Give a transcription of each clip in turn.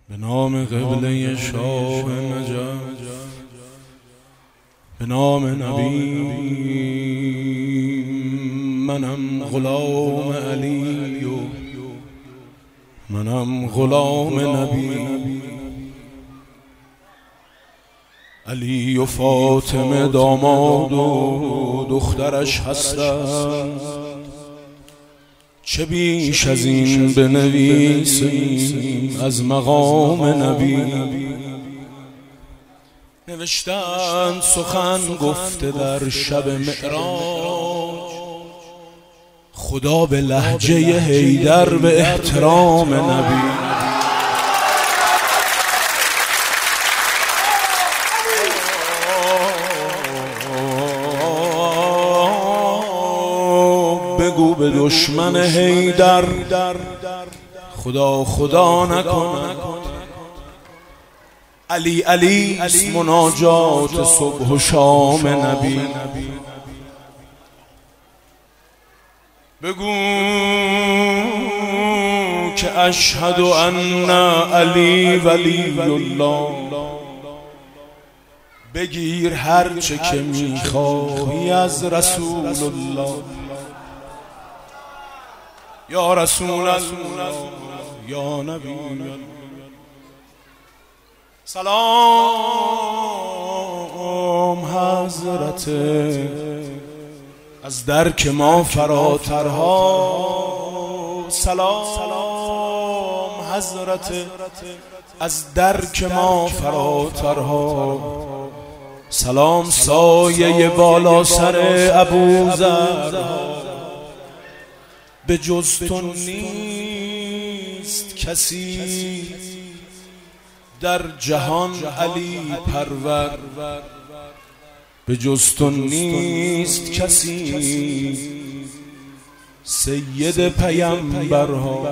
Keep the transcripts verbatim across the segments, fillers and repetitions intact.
به نام قبله شاه نجف، به نام نبی منم غلام علی و منم غلام نبی. علی و فاطمه داماد و دخترش هستند، چه بیش از این بنویسیم از مقام نبی. نوشتند سخن گفته در شب معراج، خدا به لهجه حیدر به احترام نبی. بگو به دشمن حیدر خدا خدا نکند. علی علی است مناجات صبح و شام نبی. بگو که اشهد ان علی ولی الله، بگیر هر چه که میخواهی از رسول الله. یا رسول الله یا نبی الله، سلام حضرت از درک ما فراترها. سلام حضرت از درک ما فراترها. سلام سایه بالا سر ابوذر، به جز تو نیست کسی در جهان علی پرور. به جز تو نیست کسی سید پیامبرها.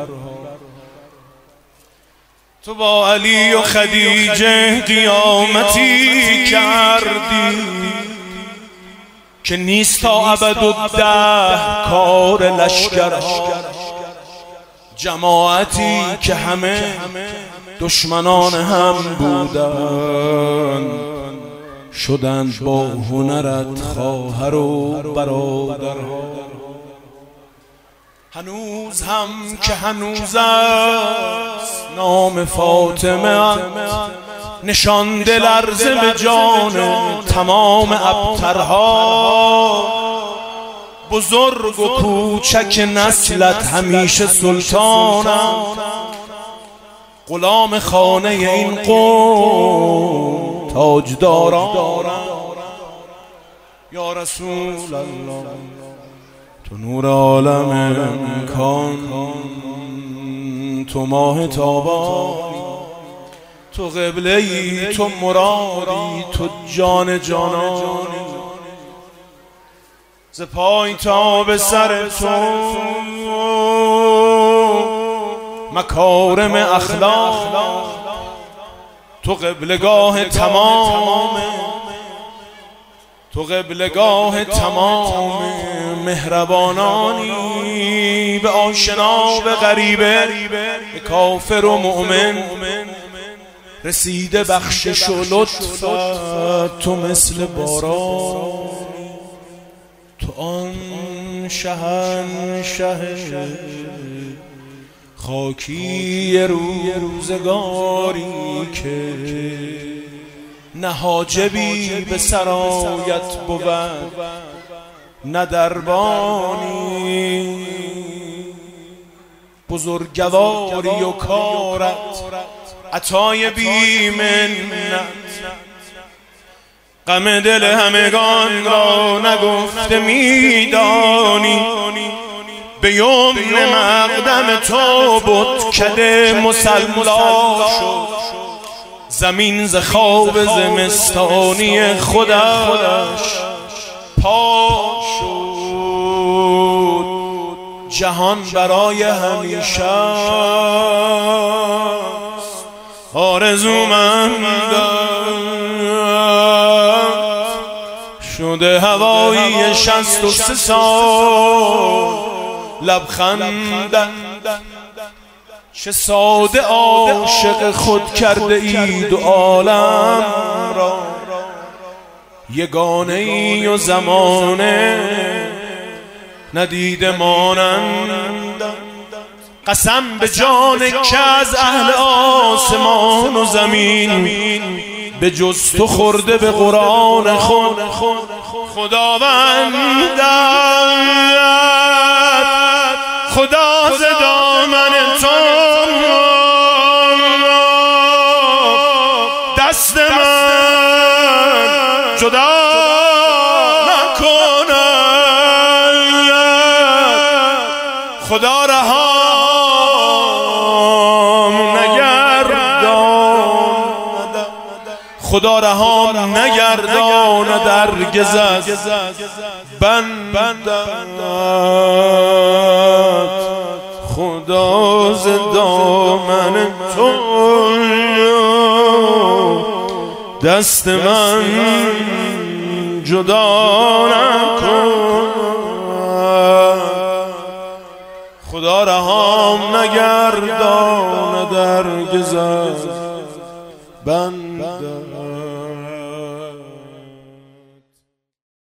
تو با علی و خدیجه قیامتی کردی که نیست تا ابدالدهر کار لشکرها. جماعتی که همه دشمنان هم بودن، شدند با هنرت خواهر و برادرها. هنوز هم که هنوز است نام فاطمه نشانده لرزه به جان تمام ابترها. بزرگ و کوچک نسلت همیشه سلطانم، غلام خانه این قوم تاجداران. یا رسول الله تو نور عالم امکان، تو ماه تابانی، تو قبله ای، تو مرادی، تو جان جانانی. ز پای تا به سر تو مکارم اخلاق، تو قبلگاه تمام، تو قبلگاه تمام مهربانانی. به آشنا به غریبه، به کافر و مؤمن رسیده بخشش و لطفت. تو مثل باران، تو آن شهنشه خاکی روزگاری که نه حاجبی به سرایت بود نه دربانی. بزرگواری و کارت عطای بی منت، غم دل همگان را نگفته میدانی. به یمن مقدم تو بتکده مسلا شد، زمین ز خواب زمستانی خودش پاک شد. جهان برای همیشه آرزومندم شده هوایی شصت و سه سال لبخندن. چه ساده عاشق خود کرده اید و عالم را یگانه ای و زمانه ندیده مانند. قسم به جان که از اهل آسمان و زمین به جز تو خورده به قرآن خود خداوندت خدا ز دامن تو دست من جدا نکند. خدا رهام نگرداند خدا رهام نگرداند هرگز از بندت. خدا ز دامن تو دست من جدا نکن. خدا رهام نگرداند هرگز از بندت.